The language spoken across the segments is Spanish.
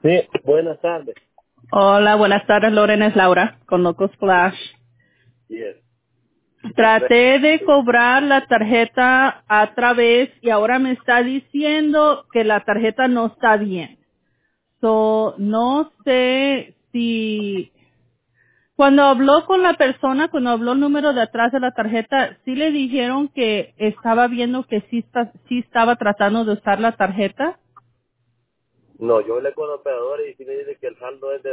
Sí, buenas tardes. Hola, buenas tardes, Lorena, es Laura, con Loco Splash. Yes. Traté de cobrar la tarjeta a través y ahora me está diciendo que la tarjeta no está bien. So, no sé si cuando habló con la persona, cuando habló el número de atrás de la tarjeta, sí le dijeron que estaba viendo que sí estaba tratando de usar la tarjeta. No, yo hablé con el operador y sí me dice que el saldo es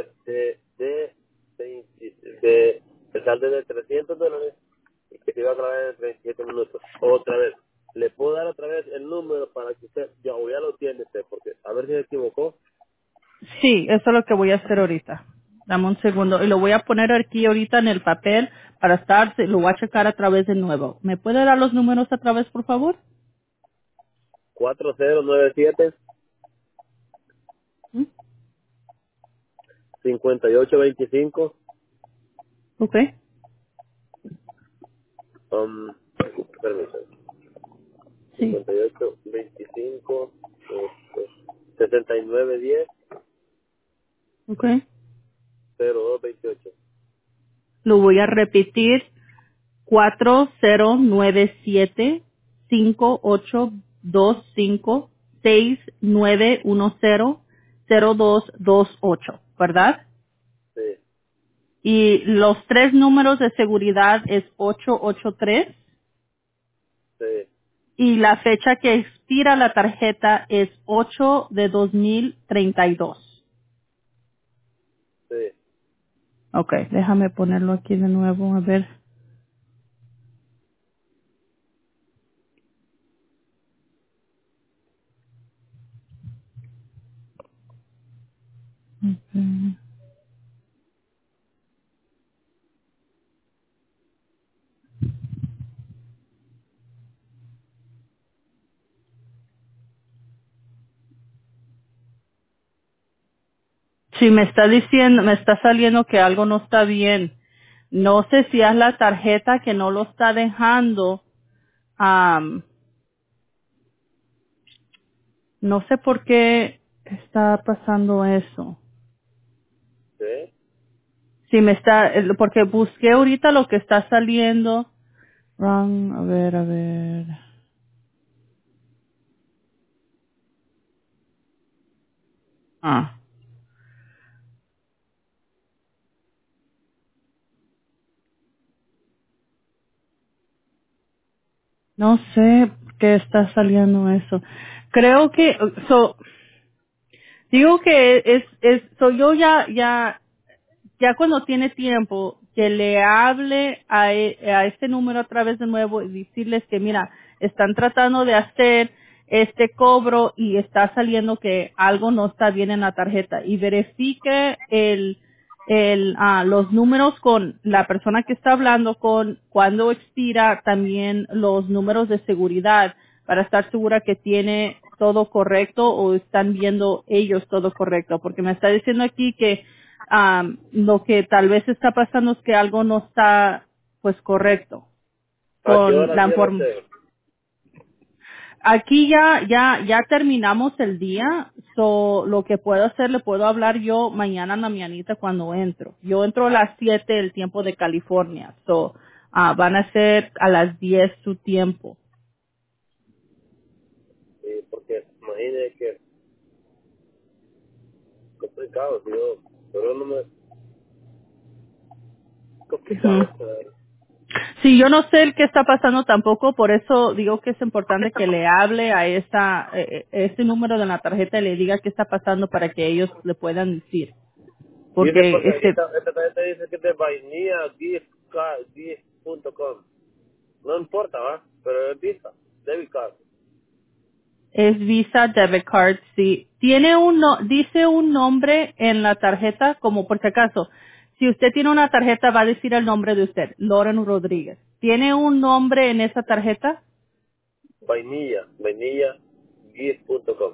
el saldo es de $300 y que se iba a grabar en 37 minutos. Otra vez. ¿Le puedo dar otra vez el número para que usted, ya lo tiene usted, porque a ver si se equivocó? Sí, eso es lo que voy a hacer ahorita. Dame un segundo. Y lo voy a poner aquí ahorita en el papel para estar, lo voy a checar a través de nuevo. ¿Me puede dar los números a través, por favor? 4097 ¿Mm? 5825 Ok. permiso, Sí. 5825 6910 Ok. 0228. Lo voy a repetir. 4097-582-5-6910-0228, ¿verdad? Sí, Y los tres números de seguridad es 883 sí, y la fecha que expira la tarjeta es 8 de 2032. sí. Ok, déjame ponerlo aquí de nuevo, a ver. Ok. Sí, me está diciendo, me está saliendo que algo no está bien. No sé si es la tarjeta que no lo está dejando. am, no sé por qué está pasando eso. Sí. Sí, me está, porque busqué ahorita lo que está saliendo. Wrong, a ver, a ver. Ah, no sé por qué está saliendo eso. Creo que, digo que yo ya cuando tiene tiempo, que le hable a este número a través de nuevo y decirles que, mira, están tratando de hacer este cobro y está saliendo que algo no está bien en la tarjeta y verifique los números con la persona que está hablando con cuando expira también los números de seguridad para estar segura que tiene todo correcto o están viendo ellos todo correcto porque me está diciendo aquí que lo que tal vez está pasando es que algo no está pues correcto ¿A qué con hora la cierra información. usted? Aquí ya terminamos el día, so lo que puedo hacer, le puedo hablar yo mañana en la mañanita cuando entro. Yo entro a las 7 el tiempo de California, so van a ser a las 10 su tiempo. Sí, porque imagínese que es complicado, tío. Pero no me Ujú. complicado. Sí, yo no sé el qué está pasando tampoco, por eso digo que es importante que le hable a ese número de la tarjeta y le diga qué está pasando para que ellos le puedan decir. Dice Porque porque esta tarjeta dice que es de vainiagift.com. No importa, ¿va? Pero es Visa, debit card. es Visa Debit Card, sí. Tiene dice un nombre en la tarjeta, como por si acaso. Si usted tiene una tarjeta, va a decir el nombre de usted, Loren Rodríguez. ¿Tiene un nombre en esa tarjeta? Vainiagift.com.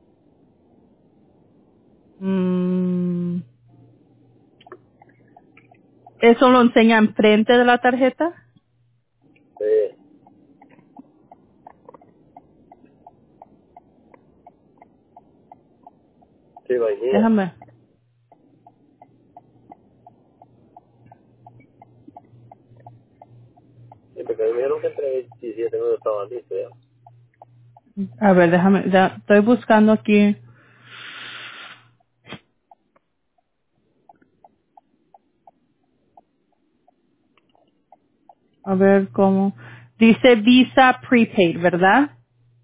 Mm, ¿eso lo enseña enfrente de la tarjeta? Sí, vainilla. Déjame. Sí, porque me dijeron que entre 27 minutos estaban listos ya. A ver, déjame. Estoy buscando aquí. A ver cómo. Dice Visa Prepaid, ¿verdad?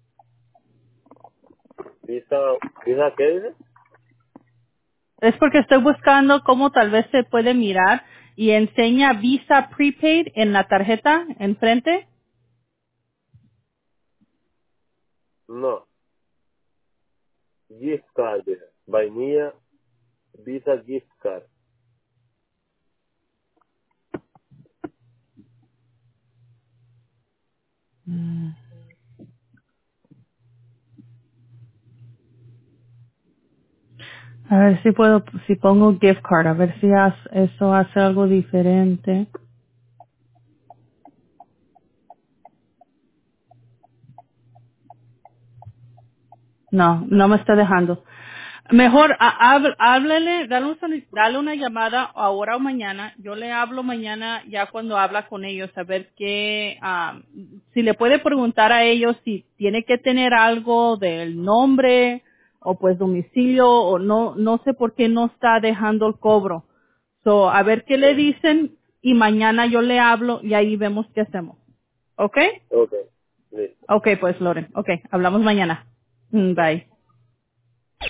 ¿Visa, visa qué dice? Es porque estoy buscando cómo tal vez se puede mirar y enseña Visa Prepaid en la tarjeta enfrente. No, gift card dice. Vainilla, visa gift card. A ver si puedo, si pongo gift card, a ver si eso hace algo diferente. No, no me está dejando. Mejor háblele, dale una llamada ahora o mañana. Yo le hablo mañana ya cuando habla con ellos a ver qué, si le puede preguntar a ellos si tiene que tener algo del nombre o pues domicilio o no sé por qué no está dejando el cobro. So, a ver qué le dicen y mañana yo le hablo y ahí vemos qué hacemos. ¿Ok? Ok, listo. Ok, pues Loren. Ok, hablamos mañana. Bye.